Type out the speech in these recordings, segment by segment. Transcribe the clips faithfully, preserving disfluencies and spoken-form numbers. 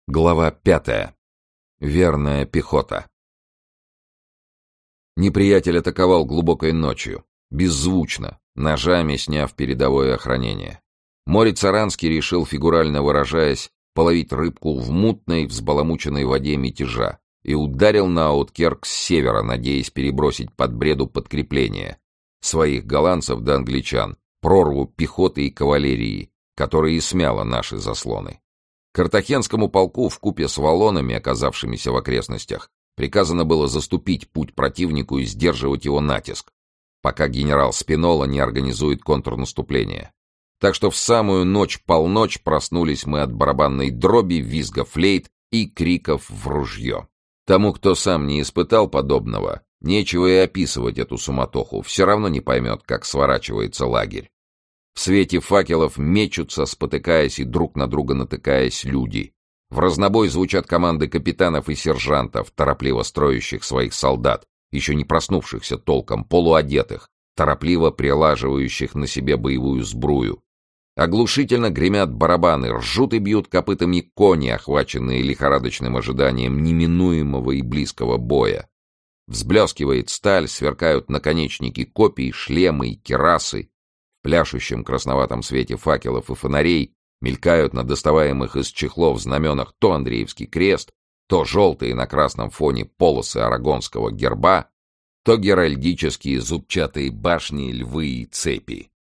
Глава пятая. Верная пехота. Неприятель атаковал глубокой ночью, беззвучно, ножами сняв передовое охранение. Морец Аранский решил, фигурально выражаясь, половить рыбку в мутной, взбаламученной воде мятежа и ударил на Ауткерк с севера, надеясь перебросить под бреду подкрепление своих голландцев да англичан, прорву пехоты и кавалерии, которая и смяла наши заслоны. Картахенскому полку вкупе с валлонами, оказавшимися в окрестностях, приказано было заступить путь противнику и сдерживать его натиск, пока генерал Спинола не организует контрнаступление. Так что в самую ночь-полночь проснулись мы от барабанной дроби, визга флейт и криков в ружье. Тому, кто сам не испытал подобного, нечего и описывать эту суматоху, все равно не поймет, как сворачивается лагерь. В свете факелов мечутся, спотыкаясь и друг на друга натыкаясь люди. В разнобой звучат команды капитанов и сержантов, торопливо строящих своих солдат, еще не проснувшихся толком, полуодетых, торопливо прилаживающих на себе боевую сбрую. Оглушительно гремят барабаны, ржут и бьют копытами кони, охваченные лихорадочным ожиданием неминуемого и близкого боя. Взблескивает сталь, сверкают наконечники копий, шлемы и кирасы. В пляшущем красноватом свете факелов и фонарей мелькают на доставаемых из чехлов знаменах то Андреевский крест, то желтые на красном фоне полосы арагонского герба, то геральдические зубчатые башни, львы и цепи.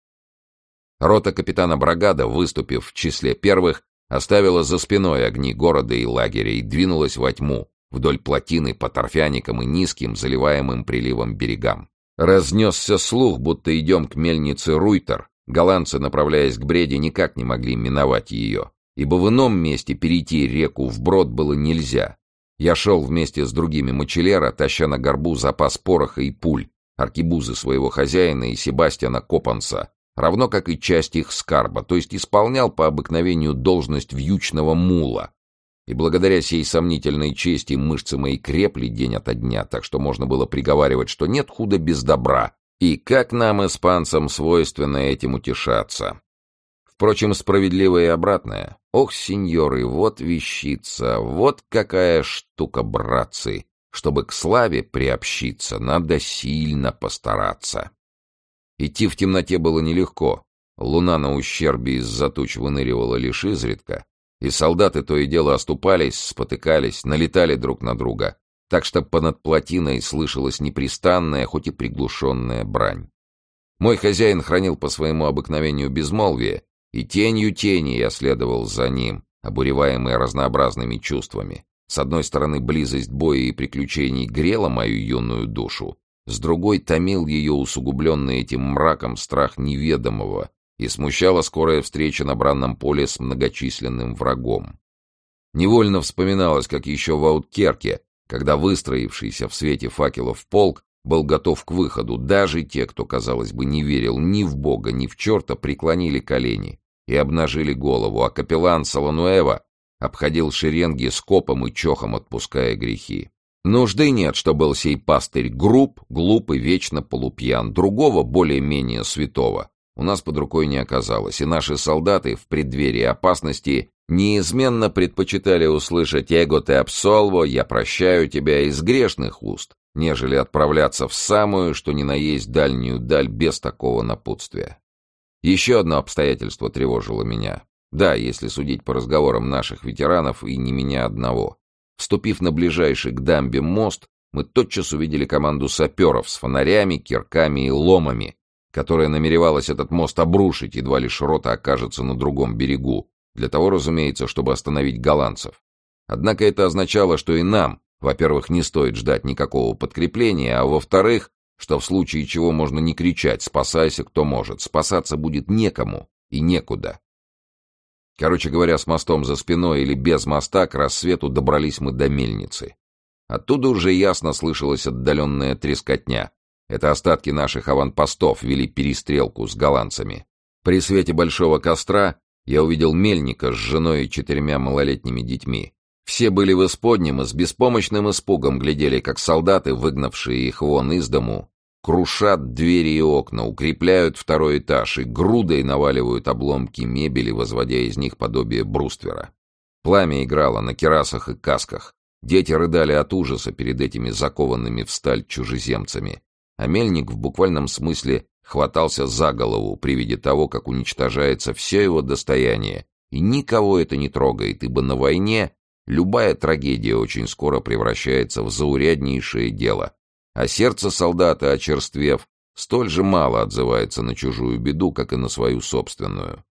Рота капитана Брагада, выступив в числе первых, оставила за спиной огни города и лагеря и двинулась во тьму, вдоль плотины по торфяникам и низким, заливаемым приливом берегам. Разнесся слух, будто идем к мельнице Руйтер. Голландцы, направляясь к бреде, никак не могли миновать ее, ибо в ином месте перейти реку вброд было нельзя. Я шел вместе с другими мочелера, таща на горбу запас пороха и пуль, аркебузы своего хозяина и Себастьяна Копанса, равно как и часть их скарба, то есть исполнял по обыкновению должность вьючного мула. И благодаря сей сомнительной чести мышцы мои крепли день ото дня, так что можно было приговаривать, что нет худа без добра, и как нам, испанцам, свойственно этим утешаться. Впрочем, справедливо и обратное. Ох, сеньоры, вот вещица, вот какая штука, братцы! Чтобы к славе приобщиться, надо сильно постараться. Идти в темноте было нелегко. Луна на ущербе из-за туч выныривала лишь изредка, и солдаты то и дело оступались, спотыкались, налетали друг на друга, так что понад плотиной слышалась непрестанная, хоть и приглушенная брань. Мой хозяин хранил по своему обыкновению безмолвие, и тенью тени я следовал за ним, обуреваемый разнообразными чувствами. С одной стороны, близость боя и приключений грела мою юную душу, с другой томил ее усугубленный этим мраком страх неведомого, и смущала скорая встреча на бранном поле с многочисленным врагом. Невольно вспоминалось, как еще в Ауткерке, когда выстроившийся в свете факелов полк был готов к выходу, даже те, кто, казалось бы, не верил ни в Бога, ни в черта, преклонили колени и обнажили голову, а капеллан Салануэва обходил шеренги скопом и чохом, отпуская грехи. Нужды нет, что был сей пастырь груб, глуп и вечно полупьян, другого, более-менее святого у нас под рукой не оказалось, и наши солдаты в преддверии опасности неизменно предпочитали услышать «эго те абсолво», «я прощаю тебя» из грешных уст, нежели отправляться в самую, что ни на есть, дальнюю даль без такого напутствия. Еще одно обстоятельство тревожило меня. Да, если судить по разговорам наших ветеранов, и не меня одного. Вступив на ближайший к дамбе мост, мы тотчас увидели команду саперов с фонарями, кирками и ломами, которая намеревалась этот мост обрушить, едва лишь рота окажется на другом берегу, для того, разумеется, чтобы остановить голландцев. Однако это означало, что и нам, во-первых, не стоит ждать никакого подкрепления, а во-вторых, что в случае чего можно не кричать «спасайся, кто может», спасаться будет некому и некуда. Короче говоря, с мостом за спиной или без моста к рассвету добрались мы до мельницы. Оттуда уже ясно слышалась отдаленная трескотня. Это остатки наших аванпостов вели перестрелку с голландцами. При свете большого костра я увидел мельника с женой и четырьмя малолетними детьми. Все были в исподнем и с беспомощным испугом глядели, как солдаты, выгнавшие их вон из дому, крушат двери и окна, укрепляют второй этаж и грудой наваливают обломки мебели, возводя из них подобие бруствера. Пламя играло на кирасах и касках. Дети рыдали от ужаса перед этими закованными в сталь чужеземцами. А мельник в буквальном смысле хватался за голову при виде того, как уничтожается все его достояние, и никого это не трогает, ибо на войне любая трагедия очень скоро превращается в зауряднейшее дело, а сердце солдата, очерствев, столь же мало отзывается на чужую беду, как и на свою собственную.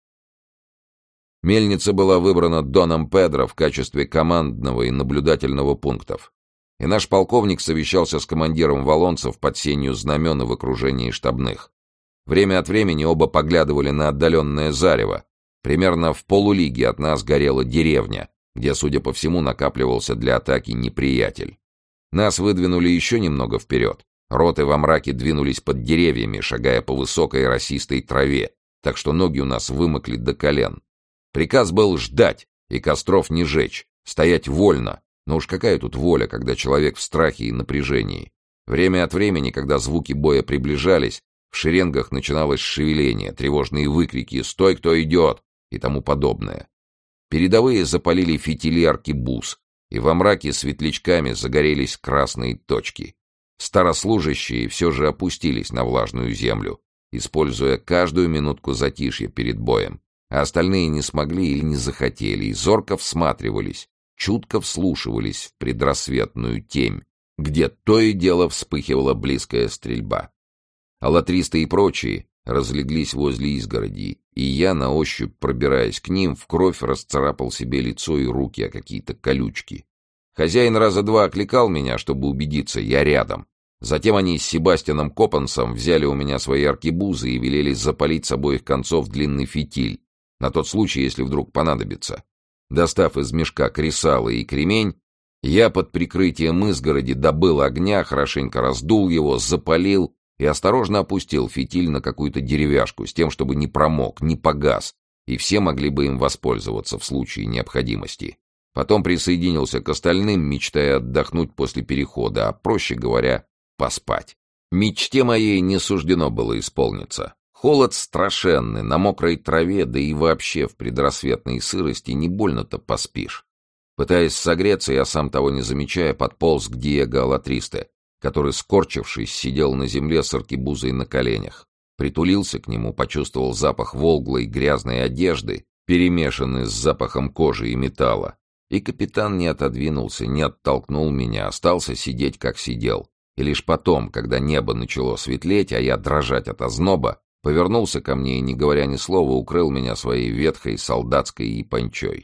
Мельница была выбрана Доном Педро в качестве командного и наблюдательного пунктов, и наш полковник совещался с командиром валлонцев под сенью знамен и в окружении штабных. Время от времени оба поглядывали на отдаленное зарево. Примерно в полулиге от нас горела деревня, где, судя по всему, накапливался для атаки неприятель. Нас выдвинули еще немного вперед. Роты во мраке двинулись под деревьями, шагая по высокой росистой траве, так что ноги у нас вымокли до колен. Приказ был ждать и костров не жечь, стоять вольно. Но уж какая тут воля, когда человек в страхе и напряжении. Время от времени, когда звуки боя приближались, в шеренгах начиналось шевеление, тревожные выкрики «Стой, кто идет!» и тому подобное. Передовые запалили фитили аркебуз, и во мраке светлячками загорелись красные точки. Старослужащие все же опустились на влажную землю, используя каждую минутку затишья перед боем, а остальные не смогли или не захотели, и зорко всматривались, чутко вслушивались в предрассветную темь, где то и дело вспыхивала близкая стрельба. Алатристы и прочие разлеглись возле изгороди, и я, на ощупь пробираясь к ним, в кровь расцарапал себе лицо и руки о какие-то колючки. Хозяин раза два окликал меня, чтобы убедиться, я рядом. Затем они с Себастьяном Копансом взяли у меня свои аркебузы и велели запалить с обоих концов длинный фитиль, на тот случай, если вдруг понадобится. Достав из мешка кресало и кремень, я под прикрытием изгороди добыл огня, хорошенько раздул его, запалил и осторожно опустил фитиль на какую-то деревяшку с тем, чтобы не промок, не погас, и все могли бы им воспользоваться в случае необходимости. Потом присоединился к остальным, мечтая отдохнуть после перехода, а, проще говоря, поспать. Мечте моей не суждено было исполниться. Холод страшенный, на мокрой траве, да и вообще в предрассветной сырости не больно-то поспишь. Пытаясь согреться, я, сам того не замечая, подполз к Диего Алатристе, который, скорчившись, сидел на земле с аркебузой на коленях. Притулился к нему, почувствовал запах волглой грязной одежды, перемешанный с запахом кожи и металла. И капитан не отодвинулся, не оттолкнул меня, остался сидеть, как сидел. И лишь потом, когда небо начало светлеть, а я дрожать от озноба, повернулся ко мне и, не говоря ни слова, укрыл меня своей ветхой солдатской япончой.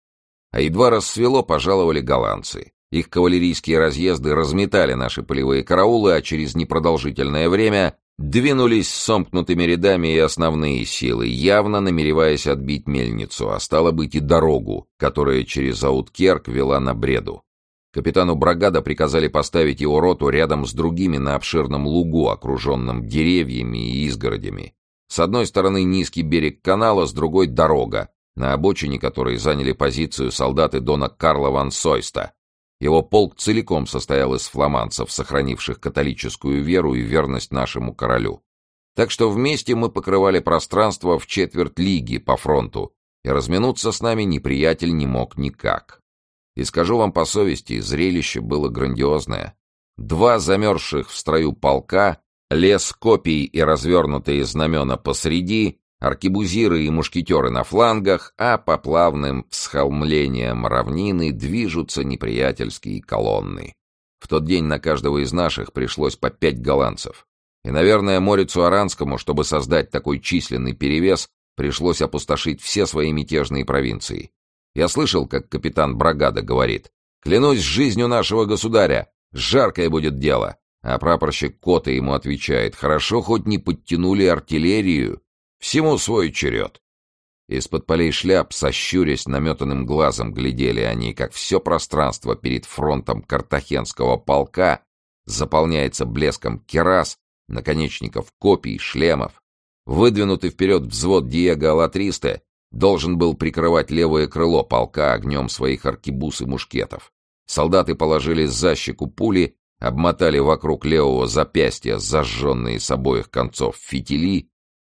А едва рассвело, пожаловали голландцы. Их кавалерийские разъезды разметали наши полевые караулы, а через непродолжительное время двинулись сомкнутыми рядами и основные силы, явно намереваясь отбить мельницу, а стало быть и дорогу, которая через Ауткерк вела на Бреду. Капитану Брагада приказали поставить его роту рядом с другими на обширном лугу, окруженном деревьями и изгородями. С одной стороны низкий берег канала, с другой — дорога, на обочине которой заняли позицию солдаты дона Карла ван Сойста. Его полк целиком состоял из фламандцев, сохранивших католическую веру и верность нашему королю. Так что вместе мы покрывали пространство в четверть лиги по фронту, и разминуться с нами неприятель не мог никак. И скажу вам по совести, зрелище было грандиозное. Два замерзших в строю полка, лес копий и развернутые знамена посреди, аркебузиры и мушкетеры на флангах, а по плавным всхолмлениям равнины движутся неприятельские колонны. В тот день на каждого из наших пришлось по пять голландцев. И, наверное, Морицу Аранскому, чтобы создать такой численный перевес, пришлось опустошить все свои мятежные провинции. Я слышал, как капитан Брагада говорит: «Клянусь жизнью нашего государя, жаркое будет дело». А прапорщик Кота ему отвечает: «Хорошо, хоть не подтянули артиллерию. Всему свой черед». Из-под полей шляп, сощурясь наметанным глазом, глядели они, как все пространство перед фронтом картахенского полка заполняется блеском кирас, наконечников копий, шлемов. Выдвинутый вперед взвод Диего Алатристе должен был прикрывать левое крыло полка огнем своих аркебуз и мушкетов. Солдаты положили за щеку пули, обмотали вокруг левого запястья зажженные с обоих концов фитили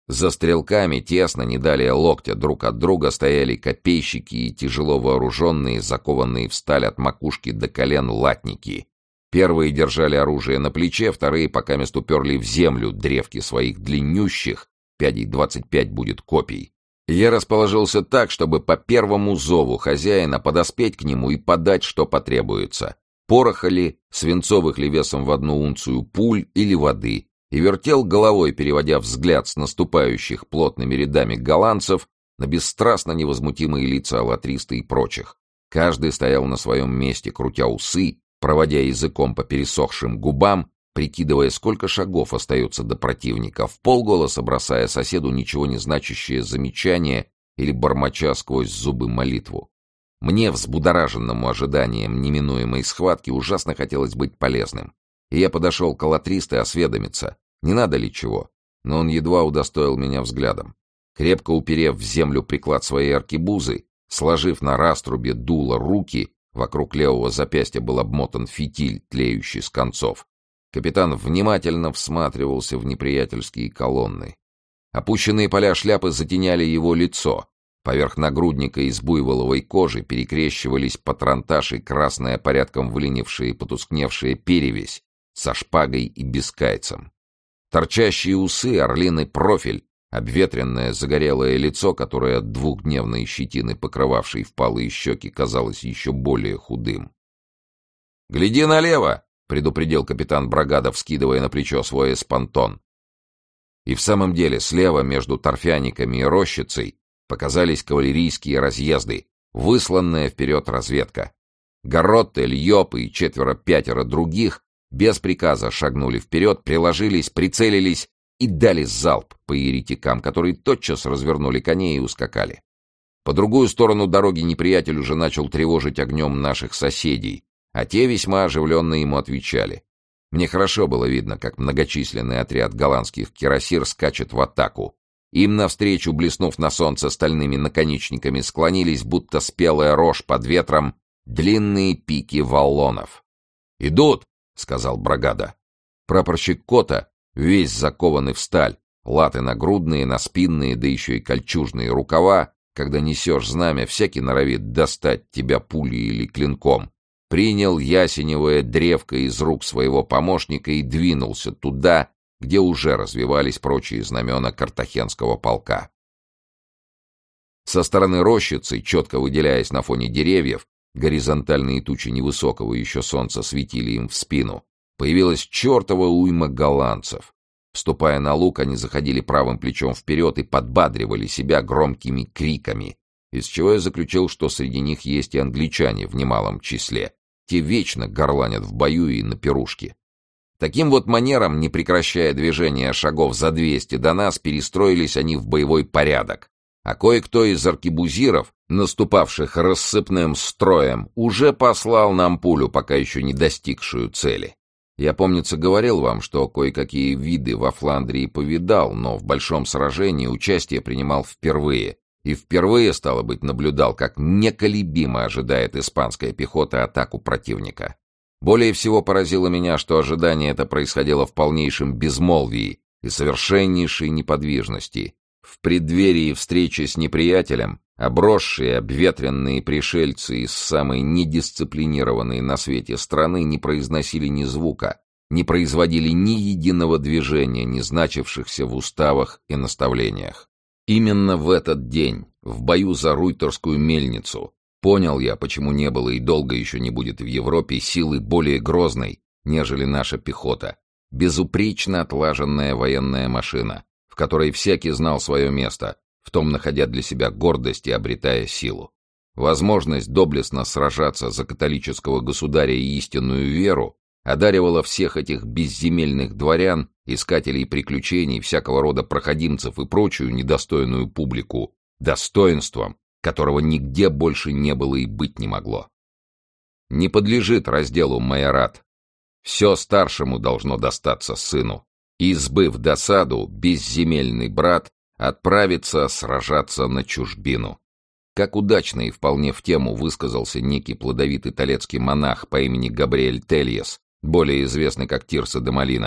За стрелками тесно, не далее локтя друг от друга, стояли копейщики и тяжело вооруженные, закованные в сталь от макушки до колен латники. Первые держали оружие на плече, вторые покамест уперли в землю древки своих длиннющих, пядей двадцать пять будет копий. Я расположился так, чтобы по первому зову хозяина подоспеть к нему и подать, что потребуется. Пороха ли, свинцовых ли весом в одну унцию пуль или воды, и вертел головой, переводя взгляд с наступающих плотными рядами голландцев на бесстрастно невозмутимые лица алатриста и прочих. Каждый стоял на своем месте, крутя усы, проводя языком по пересохшим губам, прикидывая, сколько шагов остается до противника, вполголоса бросая соседу ничего не значащее замечание или бормоча сквозь зубы молитву. Мне, взбудораженному ожиданием неминуемой схватки, ужасно хотелось быть полезным. И я подошел к алатристу осведомиться, не надо ли чего, но он едва удостоил меня взглядом. Крепко уперев в землю приклад своей аркебузы, сложив на раструбе дуло руки, вокруг левого запястья был обмотан фитиль, тлеющий с концов. Капитан внимательно всматривался в неприятельские колонны. Опущенные поля шляпы затеняли его лицо. Поверх нагрудника из буйволовой кожи перекрещивались патронтаж и красная порядком выленившая и потускневшая перевесь со шпагой и бескайцем. Торчащие усы, орлиный профиль, обветренное загорелое лицо, которое от двухдневной щетины, покрывавшей впалые щеки, казалось еще более худым. «Гляди налево!» — предупредил капитан Брагада, вскидывая на плечо свой эспантон. И в самом деле слева между торфяниками и рощицей показались кавалерийские разъезды, высланная вперед разведка. Гаротте, Льоп и четверо-пятеро других без приказа шагнули вперед, приложились, прицелились и дали залп по еретикам, которые тотчас развернули коней и ускакали. По другую сторону дороги неприятель уже начал тревожить огнем наших соседей, а те весьма оживленно ему отвечали. Мне хорошо было видно, как многочисленный отряд голландских кирасир скачет в атаку. Им навстречу, блеснув на солнце стальными наконечниками, склонились, будто спелая рожь под ветром, длинные пики валлонов. «Идут!» — сказал Брагада. Прапорщик Кота, весь закованный в сталь, латы нагрудные, наспинные, да еще и кольчужные рукава, когда несешь знамя, всякий норовит достать тебя пулей или клинком, принял ясеневое древко из рук своего помощника и двинулся туда, где уже развивались прочие знамена картахенского полка. Со стороны рощицы, четко выделяясь на фоне деревьев, горизонтальные тучи невысокого еще солнца светили им в спину, появилась чертова уйма голландцев. Вступая на луг, они заходили правым плечом вперед и подбадривали себя громкими криками, из чего я заключил, что среди них есть и англичане в немалом числе. Те вечно горланят в бою и на пирушке. Таким вот манером, не прекращая движения шагов за двести до нас, перестроились они в боевой порядок. А кое-кто из аркебузиров, наступавших рассыпным строем, уже послал нам пулю, пока еще не достигшую цели. Я, помнится, говорил вам, что кое-какие виды во Фландрии повидал, но в большом сражении участие принимал впервые. И впервые, стало быть, наблюдал, как неколебимо ожидает испанская пехота атаку противника. Более всего поразило меня, что ожидание это происходило в полнейшем безмолвии и совершеннейшей неподвижности. В преддверии встречи с неприятелем обросшие, обветренные пришельцы из самой недисциплинированной на свете страны не произносили ни звука, не производили ни единого движения, не значившихся в уставах и наставлениях. Именно в этот день, в бою за Руйтерскую мельницу, понял я, почему не было и долго еще не будет в Европе силы более грозной, нежели наша пехота, безупречно отлаженная военная машина, в которой всякий знал свое место, в том находя для себя гордость и обретая силу. Возможность доблестно сражаться за католического государя и истинную веру одаривала всех этих безземельных дворян, искателей приключений, всякого рода проходимцев и прочую недостойную публику достоинством, которого нигде больше не было и быть не могло. Не подлежит разделу майорат. Все старшему должно достаться сыну. И, сбыв досаду, безземельный брат отправится сражаться на чужбину. Как удачно и вполне в тему высказался некий плодовитый толецкий монах по имени Габриэль Тельес, более известный как Тирсо де Молина.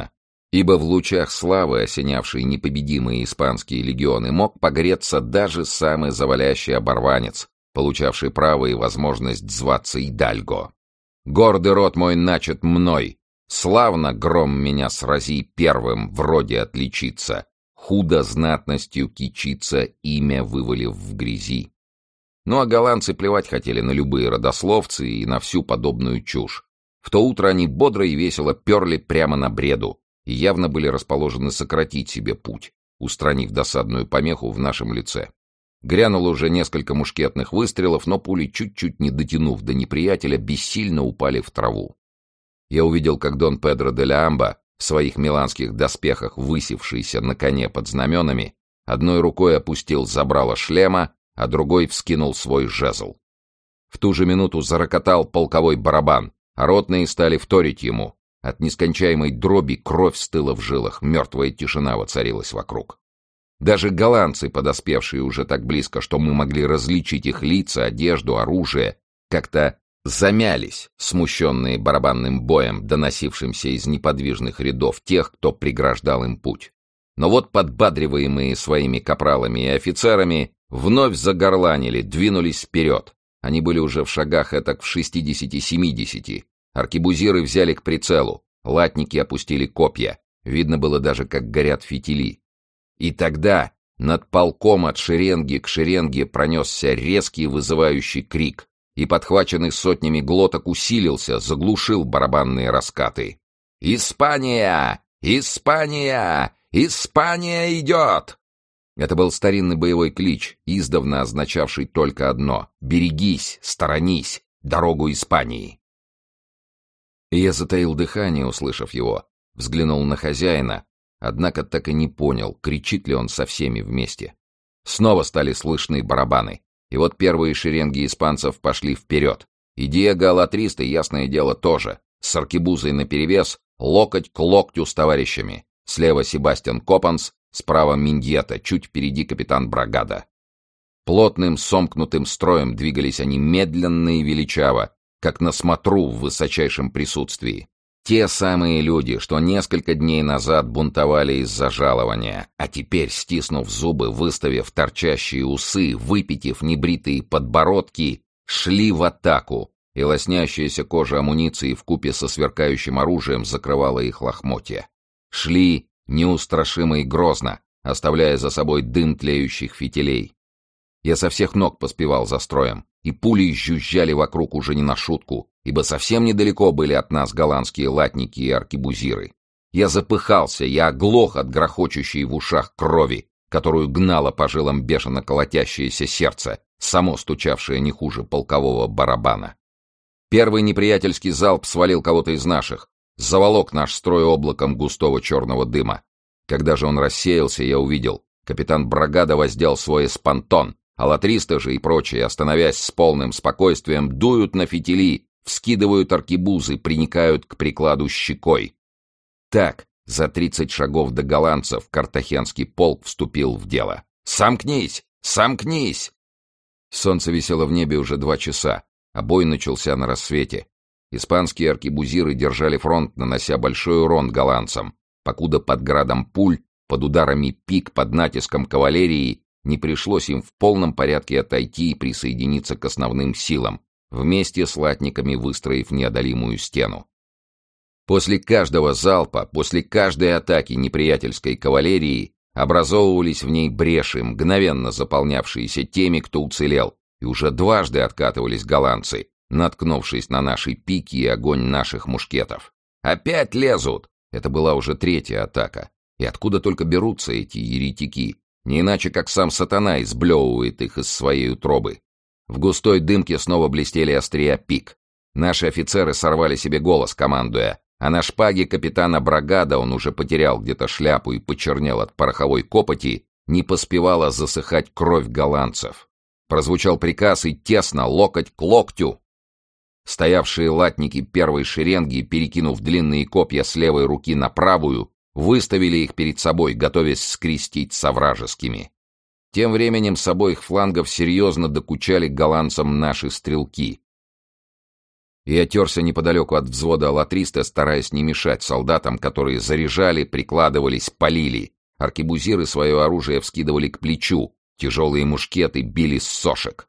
ибо в лучах славы, осенявшей непобедимые испанские легионы, мог погреться даже самый завалящий оборванец, получавший право и возможность зваться Идальго. «Гордый род мой начат мной, славно гром меня срази первым, вроде отличиться, худо знатностью кичиться, имя вывалив в грязи». Ну а голландцы плевать хотели на любые родословцы и на всю подобную чушь. В то утро они бодро и весело перли прямо на Бреду и явно были расположены сократить себе путь, устранив досадную помеху в нашем лице. Грянуло уже несколько мушкетных выстрелов, но пули, чуть-чуть не дотянув до неприятеля, бессильно упали в траву. Я увидел, как Дон Педро де ля Амба, в своих миланских доспехах, высевшийся на коне под знаменами, одной рукой опустил забрало шлема, а другой вскинул свой жезл. В ту же минуту зарокотал полковой барабан, а ротные стали вторить ему. От нескончаемой дроби кровь стыла в жилах, мертвая тишина воцарилась вокруг. Даже голландцы, подоспевшие уже так близко, что мы могли различить их лица, одежду, оружие, как-то замялись, смущенные барабанным боем, доносившимся из неподвижных рядов тех, кто преграждал им путь. Но вот подбадриваемые своими капралами и офицерами, вновь загорланили, двинулись вперед. Они были уже в шагах этак в шестидесяти-семидесяти. Аркебузиры взяли к прицелу, латники опустили копья. Видно было даже, как горят фитили. И тогда над полком от шеренги к шеренге пронесся резкий вызывающий крик, и, подхваченный сотнями глоток, усилился, заглушил барабанные раскаты. «Испания! Испания! Испания идет!» Это был старинный боевой клич, издавна означавший только одно — «Берегись, сторонись, дорогу Испании». И я затаил дыхание, услышав его, взглянул на хозяина, однако так и не понял, кричит ли он со всеми вместе. Снова стали слышны барабаны, и вот первые шеренги испанцев пошли вперед. И Диего Алатристо, ясное дело, тоже, с аркебузой наперевес, локоть к локтю с товарищами. Слева Себастьян Копанс, справа Миньета, чуть впереди капитан Брагада. Плотным сомкнутым строем двигались они медленно и величаво, как на смотру в высочайшем присутствии. Те самые люди, что несколько дней назад бунтовали из-за жалования, а теперь, стиснув зубы, выставив торчащие усы, выпитив небритые подбородки, шли в атаку, и лоснящаяся кожа амуниции вкупе со сверкающим оружием закрывала их лохмотья. Шли неустрашимо и грозно, оставляя за собой дым тлеющих фитилей. Я со всех ног поспевал за строем, и пули жужжали вокруг уже не на шутку, ибо совсем недалеко были от нас голландские латники и аркебузиры. Я запыхался, я оглох от грохочущей в ушах крови, которую гнало по жилам бешено колотящееся сердце, само стучавшее не хуже полкового барабана. Первый неприятельский залп свалил кого-то из наших, заволок наш строй облаком густого черного дыма. Когда же он рассеялся, я увидел, капитан Брагада воздел свой эспантон, а латристы же и прочие, остановясь с полным спокойствием, дуют на фитили, вскидывают аркебузы, приникают к прикладу щекой. Так, за тридцать шагов до голландцев картахенский полк вступил в дело. «Сомкнись! Сомкнись!» Солнце висело в небе уже два часа, а бой начался на рассвете. Испанские аркебузиры держали фронт, нанося большой урон голландцам, покуда под градом пуль, под ударами пик, под натиском кавалерии не пришлось им в полном порядке отойти и присоединиться к основным силам, вместе с латниками выстроив неодолимую стену. После каждого залпа, после каждой атаки неприятельской кавалерии образовывались в ней бреши, мгновенно заполнявшиеся теми, кто уцелел, и уже дважды откатывались голландцы, наткнувшись на наши пики и огонь наших мушкетов. «Опять лезут!» Это была уже третья атака. И откуда только берутся эти еретики? Не иначе, как сам сатана изблевывает их из своей утробы. В густой дымке снова блестели острия пик. Наши офицеры сорвали себе голос, командуя, а на шпаге капитана Брагада, он уже потерял где-то шляпу и почернел от пороховой копоти, не поспевала засыхать кровь голландцев. Прозвучал приказ, и тесно, локоть к локтю. Стоявшие латники первой шеренги, перекинув длинные копья с левой руки на правую, выставили их перед собой, готовясь скрестить со вражескими. Тем временем с обоих флангов серьезно докучали голландцам наши стрелки. и я терся неподалеку от взвода алатриста, стараясь не мешать солдатам, которые заряжали, прикладывались, полили. Аркебузиры свое оружие вскидывали к плечу, тяжелые мушкеты били с сошек.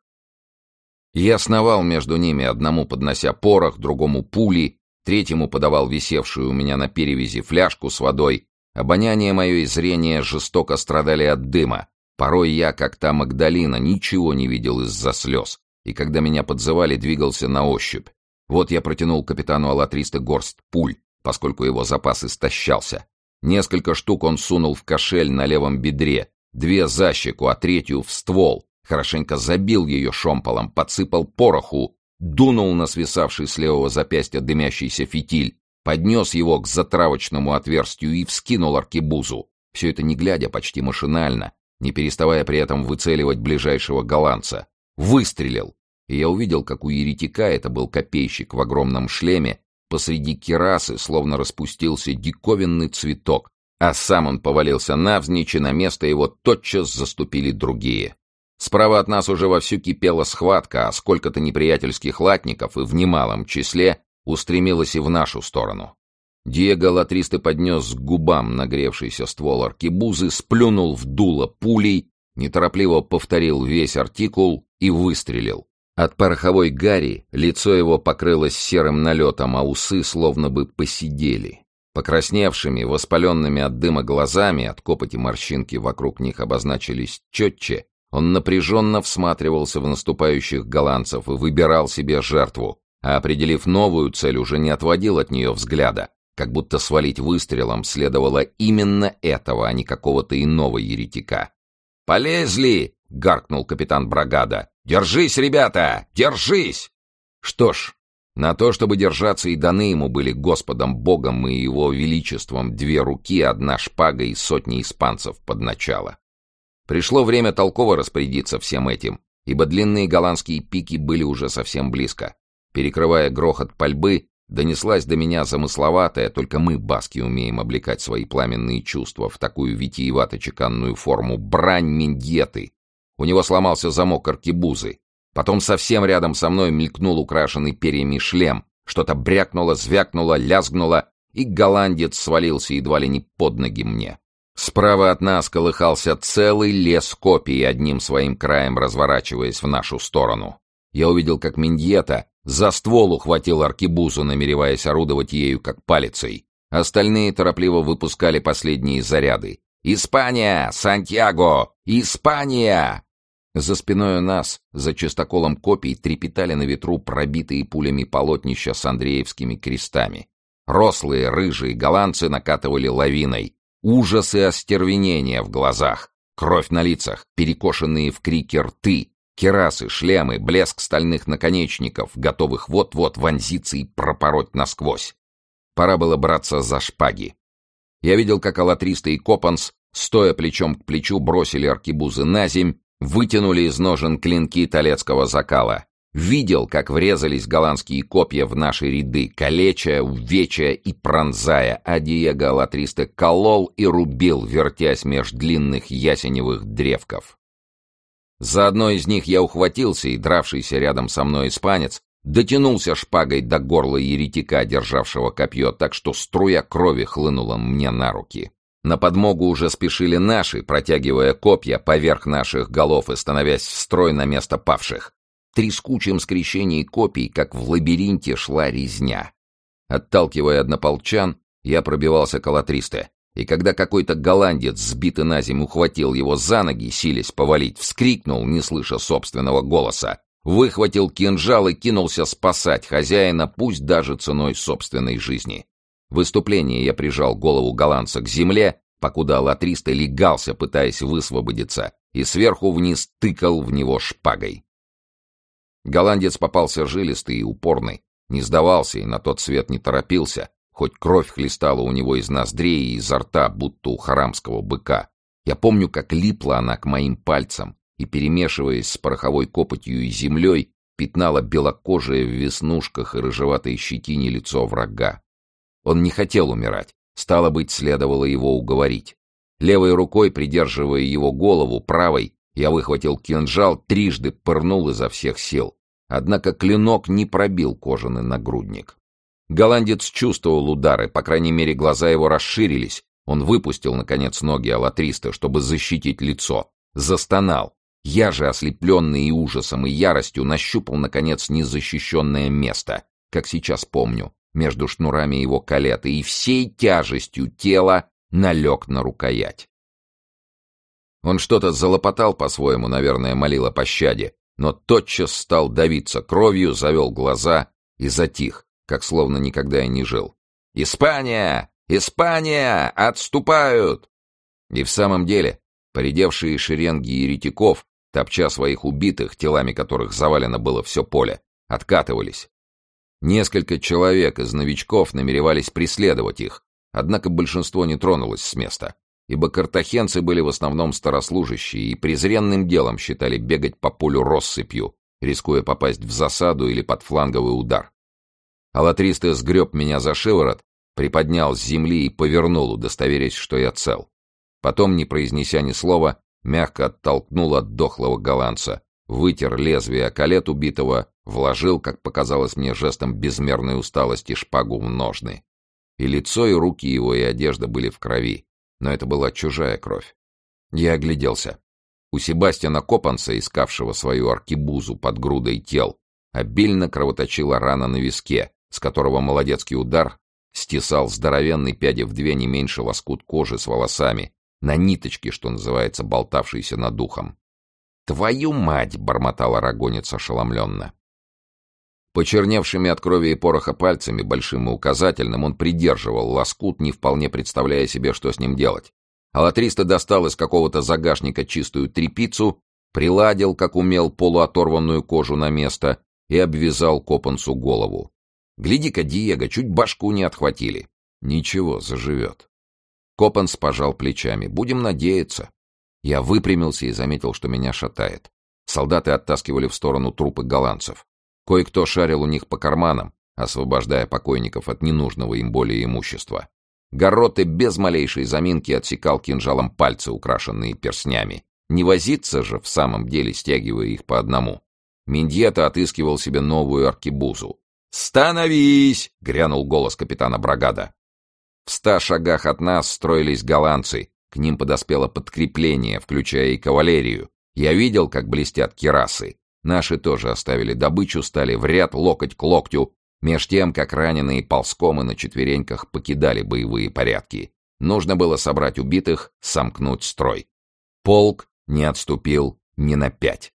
Я сновал между ними, одному поднося порох, другому пули, третьему подавал висевшую у меня на перевязи фляжку с водой. Обоняние мое и зрение жестоко страдали от дыма. Порой я, как та Магдалина, ничего не видел из-за слез, и когда меня подзывали, двигался на ощупь. Вот я протянул капитану алатриста горсть пуль, поскольку его запас истощался. Несколько штук он сунул в кошель на левом бедре, две за щеку, а третью в ствол. Хорошенько забил ее шомполом, подсыпал пороху, дунул на свисавший с левого запястья дымящийся фитиль, поднес его к затравочному отверстию и вскинул аркебузу. Все это не глядя, почти машинально, не переставая при этом выцеливать ближайшего голландца. Выстрелил, и я увидел, как у еретика, это был копейщик в огромном шлеме, посреди кирасы словно распустился диковинный цветок, а сам он повалился навзничь, и на место его тотчас заступили другие. Справа от нас уже вовсю кипела схватка, а сколько-то неприятельских латников, и в немалом числе, устремилось и в нашу сторону. Диего алатристы поднес к губам нагревшийся ствол аркебузы, сплюнул в дуло пулей, неторопливо повторил весь артикул и выстрелил. От пороховой гари лицо его покрылось серым налетом, а усы словно бы поседели. Покрасневшими, воспаленными от дыма глазами, от копоти морщинки вокруг них обозначились четче, он напряженно всматривался в наступающих голландцев и выбирал себе жертву, а, определив новую цель, уже не отводил от нее взгляда, как будто свалить выстрелом следовало именно этого, а не какого-то иного еретика. «Полезли!» — гаркнул капитан Брагада. «Держись, ребята! Держись!» Что ж, на то, чтобы держаться, и даны ему были Господом Богом и Его Величеством две руки, одна шпага и сотни испанцев под начало. Пришло время толково распорядиться всем этим, ибо длинные голландские пики были уже совсем близко. Перекрывая грохот пальбы, донеслась до меня замысловатая, только мы, баски, умеем облекать свои пламенные чувства в такую витиевато-чеканную форму, брань Мендьеты. У него сломался замок аркебузы. Потом совсем рядом со мной мелькнул украшенный перьями шлем. Что-то брякнуло, звякнуло, лязгнуло, и голландец свалился едва ли не под ноги мне. Справа от нас колыхался целый лес копий, одним своим краем разворачиваясь в нашу сторону. Я увидел, как Мендьета за ствол ухватил аркебузу, намереваясь орудовать ею как палицей. Остальные торопливо выпускали последние заряды. «Испания! Сантьяго! Испания!» За спиной у нас, за частоколом копий, трепетали на ветру пробитые пулями полотнища с андреевскими крестами. Рослые, рыжие голландцы накатывали лавиной. Ужас и остервенение в глазах, кровь на лицах, перекошенные в крике рты, кирасы, шлемы, блеск стальных наконечников, готовых вот-вот вонзиться и пропороть насквозь. Пора было браться за шпаги. Я видел, как алатристы и Копанс, стоя плечом к плечу, бросили аркебузы на земь, вытянули из ножен клинки талецкого закала. Видел, как врезались голландские копья в наши ряды, калеча, увеча и пронзая, а Диего алатристы колол и рубил, вертясь меж длинных ясеневых древков. За одно из них я ухватился, и дравшийся рядом со мной испанец дотянулся шпагой до горла еретика, державшего копье, так что струя крови хлынула мне на руки. На подмогу уже спешили наши, протягивая копья поверх наших голов и становясь в строй на место павших. В трескучем скрещении копий, как в лабиринте, шла резня. Отталкивая однополчан, я пробивался к алатристе, и когда какой-то голландец, сбитый на землю, ухватил его за ноги, силясь повалить, вскрикнул, не слыша собственного голоса, выхватил кинжал и кинулся спасать хозяина, пусть даже ценой собственной жизни. В выступлении я прижал голову голландца к земле, покуда алатриста легался, пытаясь высвободиться, и сверху вниз тыкал в него шпагой. Голландец попался жилистый и упорный, не сдавался и на тот свет не торопился, хоть кровь хлестала у него из ноздрей и изо рта, будто у харамского быка. Я помню, как липла она к моим пальцам и, перемешиваясь с пороховой копотью и землей, пятнала белокожее в веснушках и рыжеватой щетине лицо врага. Он не хотел умирать, стало быть, следовало его уговорить. Левой рукой, придерживая его голову, правой, я выхватил кинжал, трижды пырнул изо всех сил. однако клинок не пробил кожаный нагрудник. Голландец чувствовал удары, по крайней мере, глаза его расширились. Он выпустил, наконец, ноги алатриста, чтобы защитить лицо. Застонал. Я же, ослепленный и ужасом, и яростью, нащупал, наконец, незащищенное место, как сейчас помню, между шнурами его калеты, и всей тяжестью тела налег на рукоять. Он что-то залопотал по-своему, наверное, молил о пощаде, но тотчас стал давиться кровью, завел глаза и затих, как словно никогда и не жил. «Испания! Испания! Отступают!» И в самом деле, поредевшие шеренги еретиков, топча своих убитых, телами которых завалено было все поле, откатывались. Несколько человек из новичков намеревались преследовать их, однако большинство не тронулось с места, ибо картахенцы были в основном старослужащие и презренным делом считали бегать по полю россыпью, рискуя попасть в засаду или под фланговый удар. Алатристо сгреб меня за шиворот, приподнял с земли и повернул, удостоверясь, что я цел. Потом, не произнеся ни слова, мягко оттолкнул от дохлого голландца, вытер лезвие о колет убитого, вложил, как показалось мне жестом безмерной усталости, шпагу в ножны. И лицо, и руки его, и одежда были в крови, но это была чужая кровь. Я огляделся. У Себастьяна Копанса, искавшего свою аркебузу под грудой тел, обильно кровоточила рана на виске, с которого молодецкий удар стесал здоровенный пяди в две не меньше лоскут кожи с волосами, на ниточке, что называется, болтавшейся над ухом. «Твою мать!» — бормотал арагонец ошеломленно. Почерневшими от крови и пороха пальцами, большим и указательным, он придерживал лоскут, не вполне представляя себе, что с ним делать. Алатристо достал из какого-то загашника чистую тряпицу, приладил, как умел, полуоторванную кожу на место и обвязал Копансу голову. «Гляди-ка, Диего, чуть башку не отхватили». «Ничего, заживет». Копанс пожал плечами. «Будем надеяться». Я выпрямился и заметил, что меня шатает. Солдаты оттаскивали в сторону трупы голландцев. Кое-кто шарил у них по карманам, освобождая покойников от ненужного им более имущества. Гарроте без малейшей заминки отсекал кинжалом пальцы, украшенные перстнями. Не возиться же в самом деле, стягивая их по одному. Мендьета отыскивал себе новую аркебузу. «Становись!» — грянул голос капитана Брагада. В ста шагах от нас строились голландцы. К ним подоспело подкрепление, включая и кавалерию. Я видел, как блестят кирасы. Наши тоже оставили добычу, стали в ряд локоть к локтю, меж тем, как раненые ползком и на четвереньках покидали боевые порядки. Нужно было собрать убитых, сомкнуть строй. Полк не отступил ни на пять.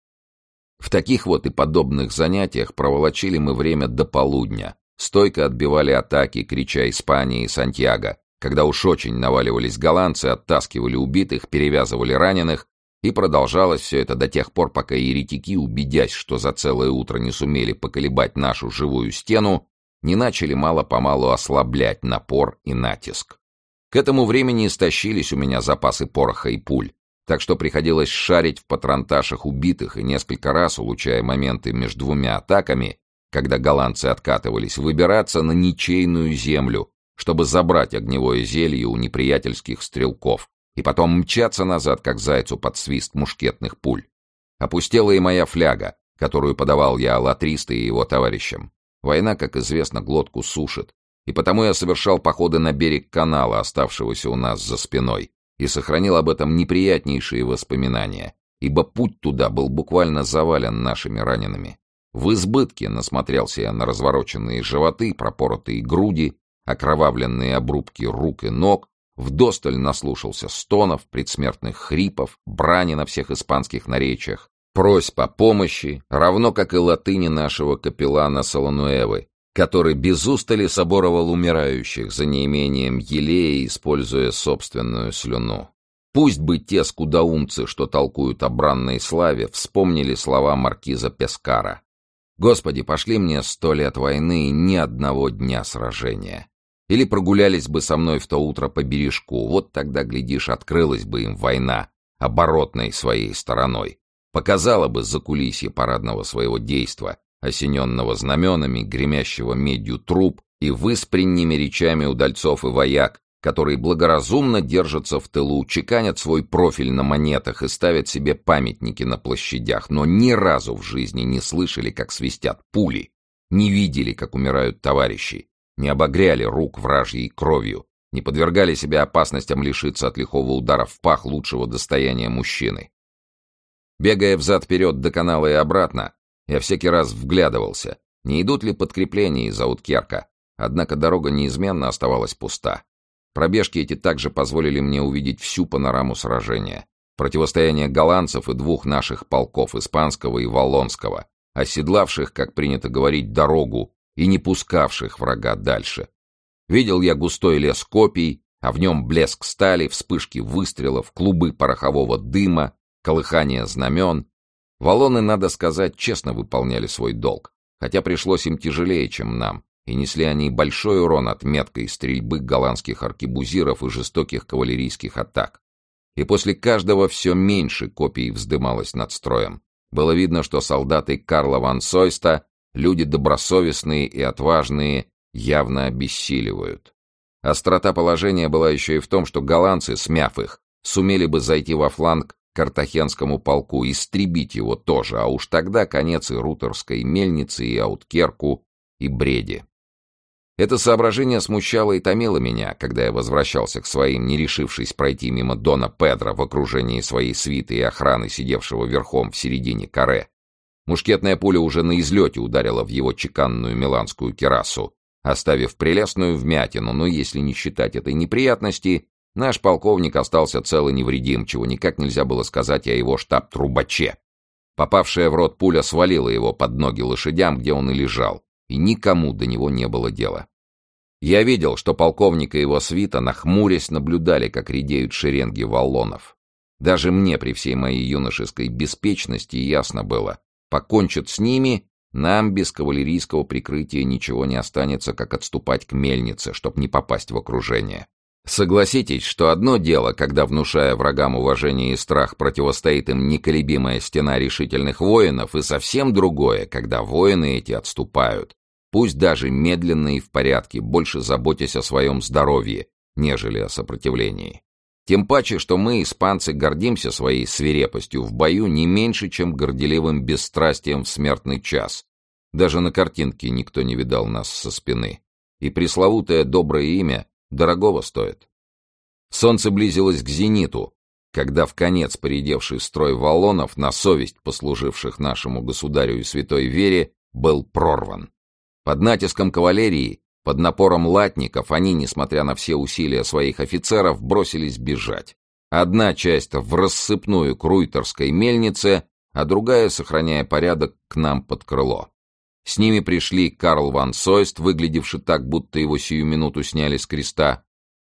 В таких вот и подобных занятиях проволочили мы время до полудня, стойко отбивали атаки, крича «Испания» и «Сантьяго», когда уж очень наваливались голландцы, оттаскивали убитых, перевязывали раненых, и продолжалось все это до тех пор, пока еретики, убедясь, что за целое утро не сумели поколебать нашу живую стену, не начали мало-помалу ослаблять напор и натиск. К этому времени истощились у меня запасы пороха и пуль, так что приходилось шарить в патронташах убитых и несколько раз, улучшая моменты между двумя атаками, когда голландцы откатывались, выбираться на ничейную землю, чтобы забрать огневое зелье у неприятельских стрелков, и потом мчаться назад, как зайцу под свист мушкетных пуль. Опустела и моя фляга, которую подавал я Алатристо и его товарищам. Война, как известно, глотку сушит, и потому я совершал походы на берег канала, оставшегося у нас за спиной, и сохранил об этом неприятнейшие воспоминания, ибо путь туда был буквально завален нашими ранеными. В избытке насмотрелся я на развороченные животы, пропоротые груди, окровавленные обрубки рук и ног, вдосталь наслушался стонов, предсмертных хрипов, брани на всех испанских наречиях, просьб о помощи, равно как и латыни нашего капеллана Салануэвы, который без устали соборовал умирающих за неимением елея, используя собственную слюну. Пусть бы те скудоумцы, что толкуют о бранной славе, вспомнили слова маркиза Пескара. «Господи, пошли мне сто лет войны и ни одного дня сражения». Или прогулялись бы со мной в то утро по бережку, вот тогда, глядишь, открылась бы им война, оборотной своей стороной, показала бы закулисье парадного своего действа, осененного знаменами, гремящего медью труб и выспренними речами удальцов и вояк, которые благоразумно держатся в тылу, чеканят свой профиль на монетах и ставят себе памятники на площадях, но ни разу в жизни не слышали, как свистят пули, не видели, как умирают товарищи, не обогряли рук вражьей кровью, не подвергали себя опасностям лишиться от лихого удара в пах лучшего достояния мужчины. Бегая взад-вперед до канала и обратно, я всякий раз вглядывался, не идут ли подкрепления из Ауткерка, однако дорога неизменно оставалась пуста. Пробежки эти также позволили мне увидеть всю панораму сражения. Противостояние голландцев и двух наших полков, испанского и валлонского, оседлавших, как принято говорить, дорогу и не пускавших врага дальше. Видел я густой лес копий, а в нем блеск стали, вспышки выстрелов, клубы порохового дыма, колыхание знамен. Валлоны, надо сказать, честно выполняли свой долг, хотя пришлось им тяжелее, чем нам, и несли они большой урон от меткой стрельбы голландских аркебузиров и жестоких кавалерийских атак. И после каждого все меньше копий вздымалось над строем. Было видно, что солдаты Карла ван Сойста, люди добросовестные и отважные, явно обессиливают. Острота положения была еще и в том, что голландцы, смяв их, сумели бы зайти во фланг картахенскому полку, истребить его тоже, а уж тогда конец и Рутерской мельнице, и Ауткерку, и Бреде. Это соображение смущало и томило меня, когда я возвращался к своим, не решившись пройти мимо Дона Педро в окружении своей свиты и охраны, сидевшего верхом в середине каре. Мушкетная пуля уже на излете ударила в его чеканную миланскую кирасу, оставив прелестную вмятину, но если не считать этой неприятности, наш полковник остался цел и невредим, чего никак нельзя было сказать о его штаб-трубаче. Попавшая в рот пуля свалила его под ноги лошадям, где он и лежал, и никому до него не было дела. Я видел, что полковник и его свита, нахмурясь, наблюдали, как редеют шеренги валлонов. Даже мне при всей моей юношеской беспечности ясно было, покончат с ними, нам без кавалерийского прикрытия ничего не останется, как отступать к мельнице, чтобы не попасть в окружение. Согласитесь, что одно дело, когда, внушая врагам уважение и страх, противостоит им неколебимая стена решительных воинов, и совсем другое, когда воины эти отступают, пусть даже медленно и в порядке, больше заботясь о своем здоровье, нежели о сопротивлении. Тем паче, что мы, испанцы, гордимся своей свирепостью в бою не меньше, чем горделивым бесстрастием в смертный час. Даже на картинке никто не видал нас со спины. И пресловутое доброе имя дорогого стоит. Солнце близилось к зениту, когда вконец поредевший строй валлонов, на совесть послуживших нашему государю и святой вере, был прорван. Под натиском кавалерии, под напором латников, они, несмотря на все усилия своих офицеров, бросились бежать. Одна часть в рассыпную к Руйтерской мельнице, а другая, сохраняя порядок, к нам под крыло. С ними пришли Карл ван Сойст, выглядевший так, будто его сию минуту сняли с креста.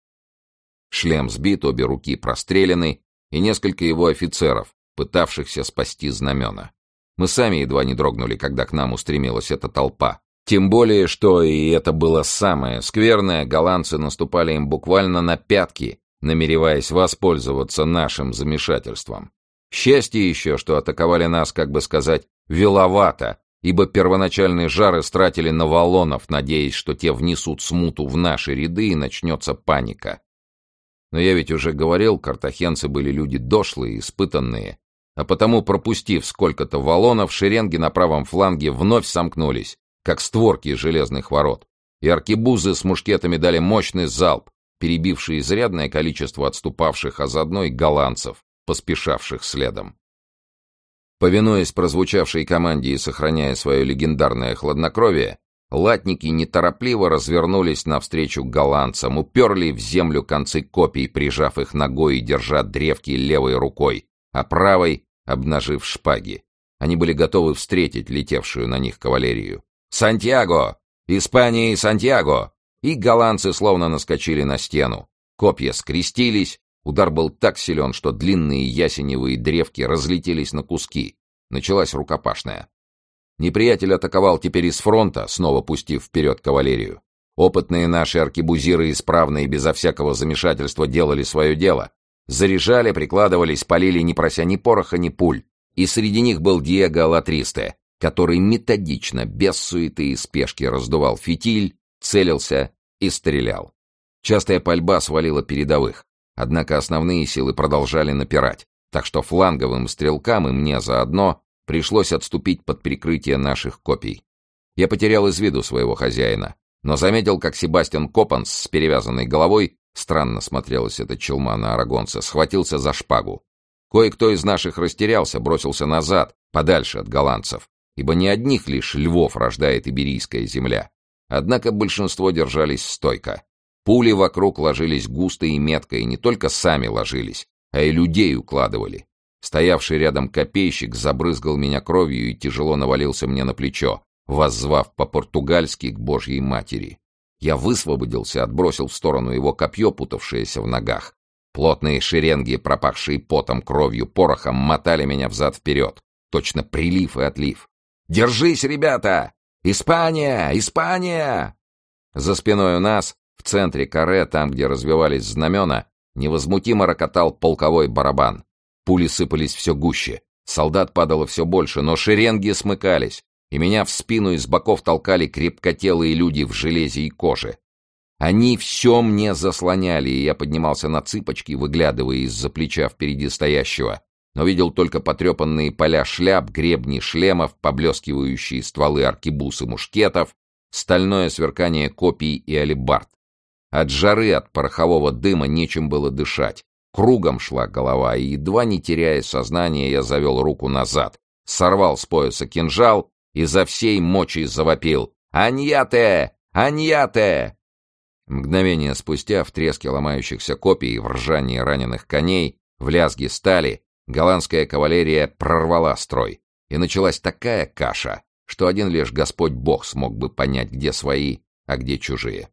Шлем сбит, обе руки прострелены, и несколько его офицеров, пытавшихся спасти знамена. Мы сами едва не дрогнули, когда к нам устремилась эта толпа. Тем более, что, и это было самое скверное, голландцы наступали им буквально на пятки, намереваясь воспользоваться нашим замешательством. Счастье еще, что атаковали нас, как бы сказать, веловато, ибо первоначальный жар истратили на валлонов, надеясь, что те внесут смуту в наши ряды и начнется паника. Но я ведь уже говорил, картахенцы были люди дошлые, испытанные, а потому, пропустив сколько-то валлонов, шеренги на правом фланге вновь сомкнулись, как створки железных ворот, и аркебузы с мушкетами дали мощный залп, перебивший изрядное количество отступавших, а заодно и голландцев, поспешавших следом. Повинуясь прозвучавшей команде и сохраняя свое легендарное хладнокровие, латники неторопливо развернулись навстречу голландцам, уперли в землю концы копий, прижав их ногой и держа древки левой рукой, а правой обнажив шпаги. Они были готовы встретить летевшую на них кавалерию. «Сантьяго! Испания и Сантьяго!» И голландцы словно наскочили на стену. Копья скрестились, удар был так силен, что длинные ясеневые древки разлетелись на куски. Началась рукопашная. Неприятель атаковал теперь из фронта, снова пустив вперед кавалерию. Опытные наши аркебузиры исправно и безо всякого замешательства делали свое дело. Заряжали, прикладывались, полили, не прося ни пороха, ни пуль. И среди них был Диего Алатристе, который методично, без суеты и спешки раздувал фитиль, целился и стрелял. Частая пальба свалила передовых, однако основные силы продолжали напирать, так что фланговым стрелкам и мне заодно пришлось отступить под прикрытие наших копий. Я потерял из виду своего хозяина, но заметил, как Себастьян Копанс с перевязанной головой, странно смотрелась эта челма на арагонца, схватился за шпагу. Кое-кто из наших растерялся, бросился назад, подальше от голландцев, ибо не одних лишь львов рождает иберийская земля. Однако большинство держались стойко. Пули вокруг ложились густо и метко, и не только сами ложились, а и людей укладывали. Стоявший рядом копейщик забрызгал меня кровью и тяжело навалился мне на плечо, воззвав по-португальски к Божьей Матери. Я высвободился, отбросил в сторону его копье, путавшееся в ногах. Плотные шеренги, пропахшие потом, кровью, порохом, мотали меня взад-вперед. Точно прилив и отлив. «Держись, ребята! Испания! Испания!» За спиной у нас, в центре каре, там, где развивались знамена, невозмутимо рокотал полковой барабан. Пули сыпались все гуще, солдат падало все больше, но шеренги смыкались, и меня в спину и с боков толкали крепкотелые люди в железе и коже. Они все мне заслоняли, и я поднимался на цыпочки, выглядывая из-за плеча впереди стоящего, но видел только потрепанные поля шляп, гребни шлемов, поблескивающие стволы аркебуз и мушкетов, стальное сверкание копий и алебард. От жары, от порохового дыма нечем было дышать. Кругом шла голова, и, едва не теряя сознание, я завел руку назад, сорвал с пояса кинжал и за всей мочи завопил: «Аньяте! Аньяте!» Мгновение спустя, в треске ломающихся копий, в ржании раненых коней, в лязге стали, голландская кавалерия прорвала строй, и началась такая каша, что один лишь Господь Бог смог бы понять, где свои, а где чужие.